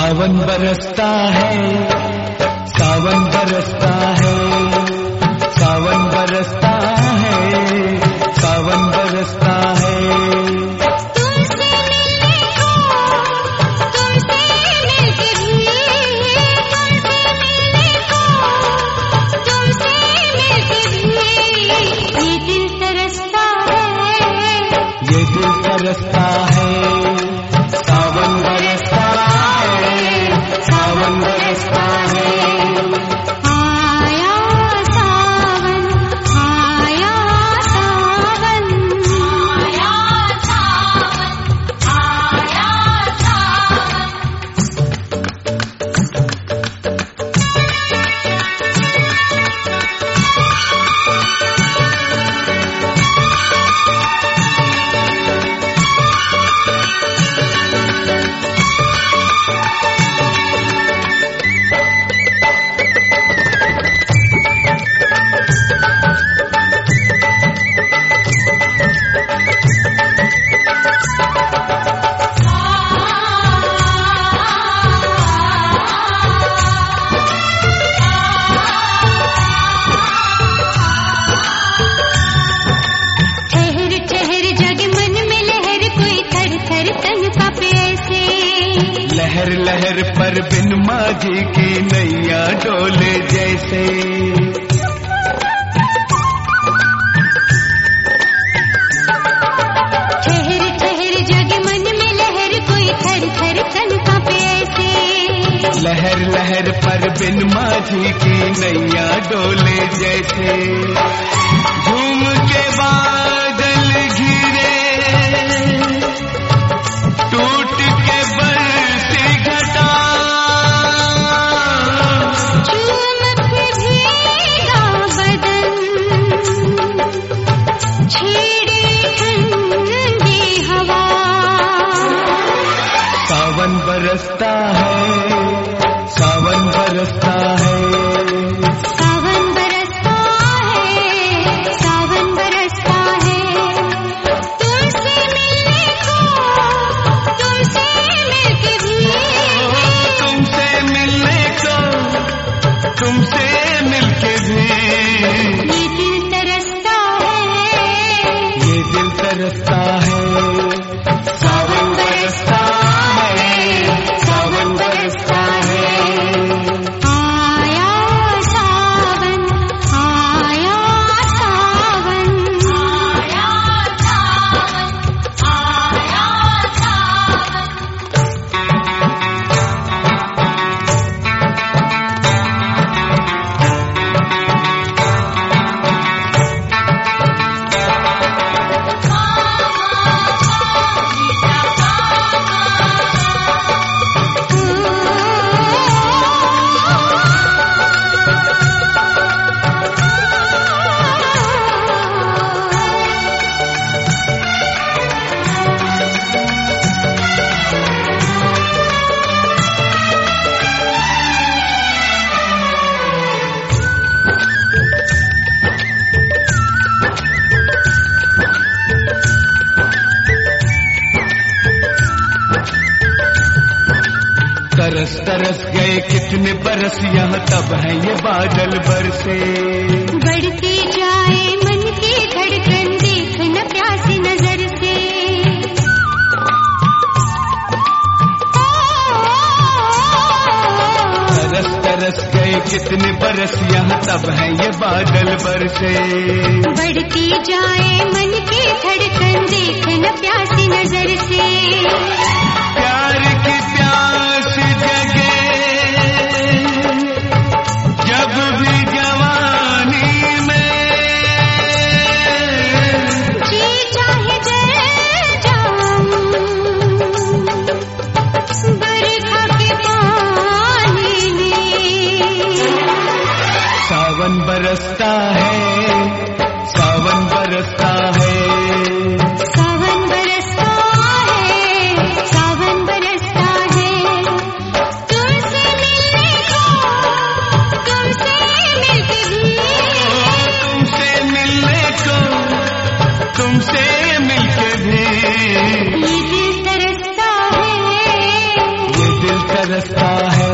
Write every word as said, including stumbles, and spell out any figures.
सावन बरसता है, सावन बरसता है, सावन बरसता है, सावन बरसता है। तुमसे मिलने को, तुमसे मिलके भी, तुमसे मिलने को, तुमसे मिलके भी, ये दिल तरसता है, ये दिल तरसता है। सावन बरसता है, सावन बरसता है। आया सावन, आया सावन, आया सावन, आया सावन। लहर लहर पर बिन माझी की नैया डोले जैसे। ठहर ठहर जग मन में लहर कोई थर थर तन कांपे ऐसे। लहर लहर पर बिन माझी की नैया डोले जैसे। झूम के बादल घिरे, टूट के बरसी घटा, चूम के भीगा बदन, छेड़े ठंडी हवा। सावन बरसता है, सावन बरसता है। सावन बरसता है, सावन बरसता है। तुमसे मिलने को, तुमसे मिलके भी, तुमसे मिलने को, तुमसे मिलके भी, ये दिल तरसता है, ये दिल तरसता है। सावन बरसता है, सावन बरसता है। आया सावन, आया सावन, आया सावन, आया सावन। तरस तरस गए कितने बरस, यहाँ तब है ये बादल बरसे। बढ़ती जाए मन की धड़कन, देख न प्यासी नजर से। तरस तरस गए कितने बरस, यहाँ तब है ये बादल बरसे। बढ़ती जाए मन की धड़कन, देख न प्यासी नजर से। प्यार की प्यास जगे जब भी जवानी में, जी चाहे जल जाऊं बरखा के पानी में। सावन बरसता है, सावन बरसता है। सावन बरसता है, सावन बरसता है। तुमसे मिलने को, तुमसे मिलके भी, तुमसे मिलने को, तुमसे मिलके भी, ये दिल तरसता है, ये दिल तरसता बरसता है।